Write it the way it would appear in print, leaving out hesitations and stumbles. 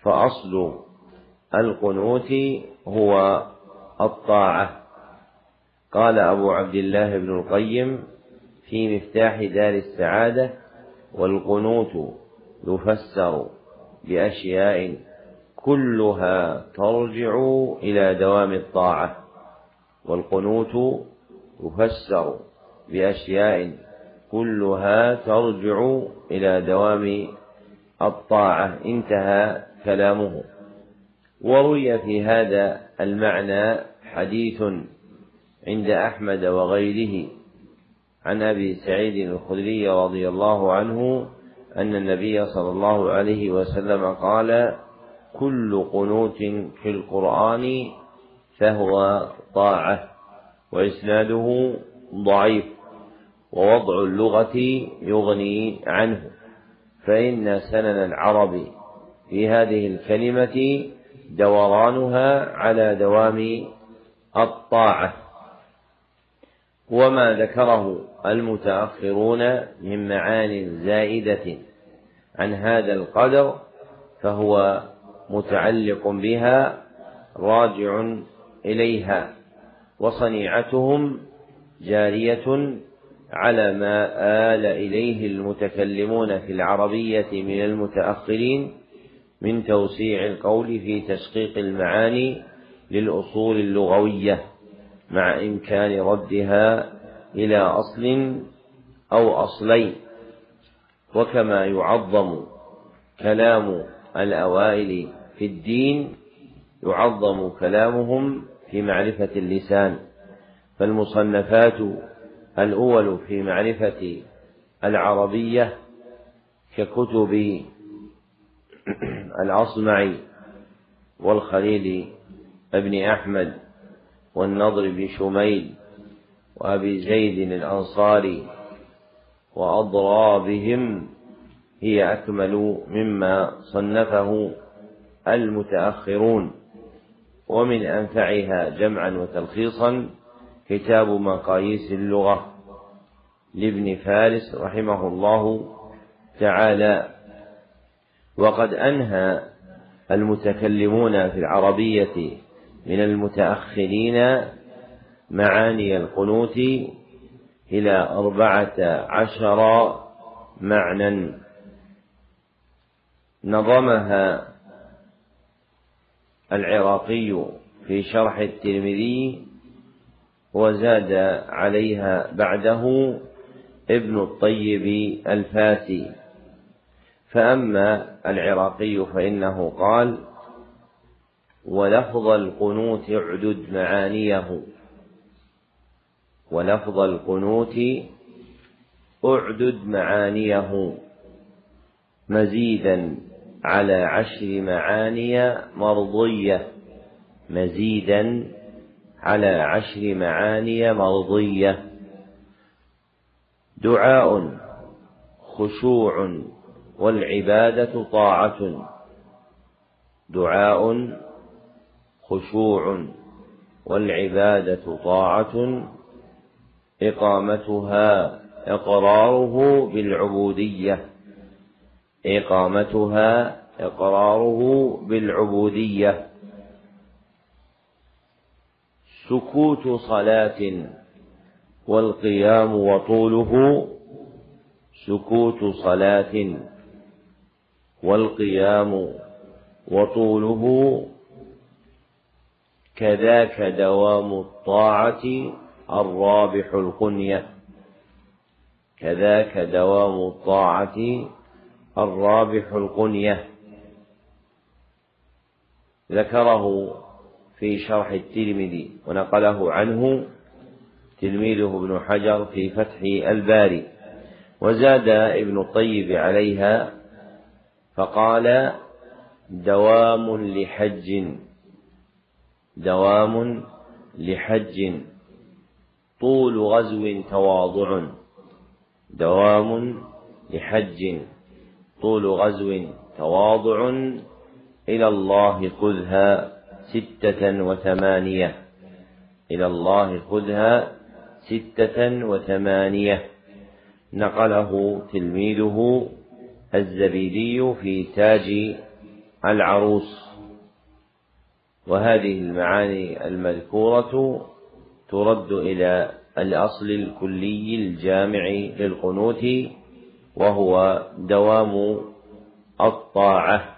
فأصل القنوت هو الطاعة. قال أبو عبد الله بن القيم في مفتاح دار السعادة: والقنوت يفسر بأشياء كلها ترجع إلى دوام الطاعة. والقنوت يفسر بأشياء كلها ترجع إلى دوام الطاعة. انتهى كلامه. وروي في هذا المعنى حديث عند أحمد وغيره عن أبي سعيد الخدري رضي الله عنه أن النبي صلى الله عليه وسلم قال: كل قنوت في القرآن فهو طاعة. وإسناده ضعيف، ووضع اللغة يغني عنه، فإن سنن العرب في هذه الكلمة دورانها على دوام الطاعة. وما ذكره المتأخرون من معان زائدة عن هذا القدر فهو متعلق بها راجع إليها، وصنيعتهم جارية على ما آل إليه المتكلمون في العربية من المتأخرين من توسيع القول في تشقيق المعاني للأصول اللغوية، مع إمكان ردها إلى أصل أو أصلين. وكما يعظم كلام الأوائل في الدين يعظم كلامهم في معرفة اللسان. فالمصنفات الأول في معرفة العربية ككتب الأصمعي والخليل ابن أحمد والنضر بن شميل وأبي زيد الأنصاري وأضرابهم هي أكمل مما صنفه المتأخرون. ومن أنفعها جمعا وتلخيصا كتاب مقاييس اللغة لابن فارس رحمه الله تعالى. وقد أنهى المتكلمون في العربية من المتأخرين معاني القنوت إلى 14 معنى نظمها العراقي في شرح الترمذي، وزاد عليها بعده ابن الطيب الفاسي. فأما العراقي فإنه قال: ولفظ القنوت اعدد معانيه، ولفظ القنوت اعدد معانيه مزيدا على 10 معاني مرضية، مزيدا على 10 معاني مرضية: دعاء، خشوع، والعبادة طاعة. دعاء، خشوع، والعبادة طاعة، إقامتها إقراره بالعبودية، إقامتها إقراره بالعبودية. سكوت صلاة والقيام وطوله، سكوت صلاة والقيام وطوله، كذاك دوام الطاعة الرابح القنية، كذاك دوام الطاعة الرابح القنية. ذكره في شرح الترمذي ونقله عنه تلميذه ابن حجر في فتح الباري. وزاد ابن الطيب عليها فقال: دوام لحج، دوام لحج، طول غزو تواضع، دوام لحج، طول غزو تواضع، إلى الله خذها 86، إلى الله خذها 86. نقله تلميذه الزبيدي في تاج العروس. وهذه المعاني المذكورة ترد إلى الأصل الكلي الجامع للقنوت، وهو دوام الطاعة